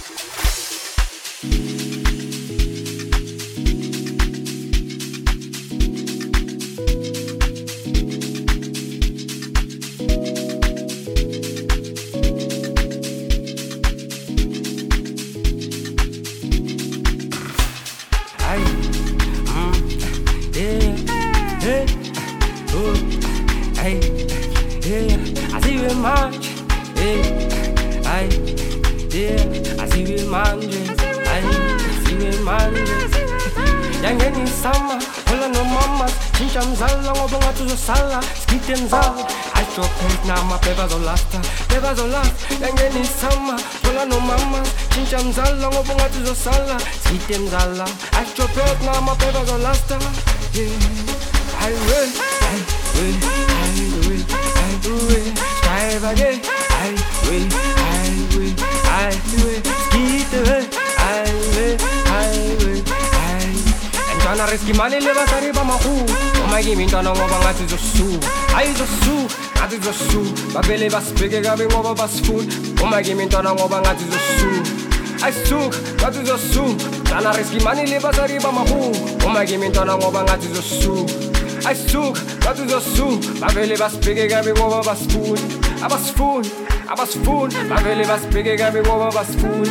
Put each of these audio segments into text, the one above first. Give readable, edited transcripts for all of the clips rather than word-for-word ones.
Mzala, astropet na mapeva zolasta. I will, strive again. I will, skeet away. I will. And Jana Reski Mani leva sariba mahu. Oh my game in Dana Wabangati Zosu. I Zosu, Adi Zosu. Babele was big again over Basfoon. Oh my game in Dana Wabangati Zosu. I souk, that is a soup. Dana Reski Mani leva sariba mahu. Oh my game in Dana Wabangati Zosu. I souk, that is a soup. Babele was big again over Basfoon. I was fool. Babele was big again over Basfoon.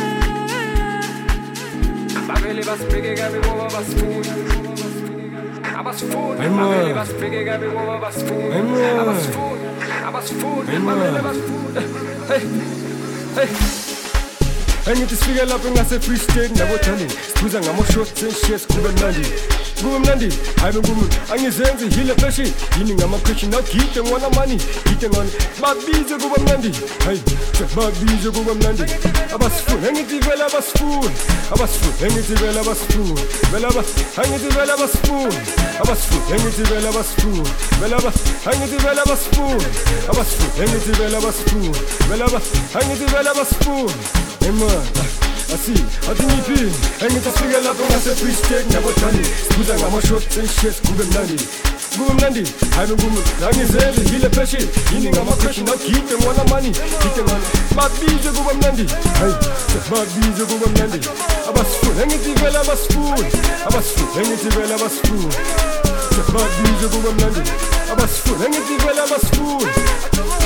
Babele was big again over Basfoon. I was fool. Babele was big again over Basfoon. I was fool. Babele was fool. Hey. I need to figure out as a free state, never telling. Squeezing a more short and shares Kubanandi. Gumnandi, I'm a woman, and his hands are healer flashy. Healing, I'm a Christian, now keep them on the money. Eating on Babies of Gumnandi. Hey, Babies of Gumnandi. I was fool, hang it well, I was fool. I was fool, hang it well, I was fool. Well, I was hang it well, I was fool. I was fool, hang it well, I was fool. Well, I was hang it well, I was fool. I was fool, hang it well, I was fool. Well, I was hang it well, I was fool. I see, I think you feel. And it's a figure up on a free state, never tell it. Scusa, I'm a short and shares Gumnandi. I'm a woman, I'm his head, he'll a pesci. Healing, I'm a question, I'll keep them on the money. Keep them on Babies of Gumnandi. Hey, Babies of Gumnandi. I was fool, hang it well, I was fool. I was fool, hang it well, I was fool. Babies of Gumnandi. I was fool, hang it well, I was fool.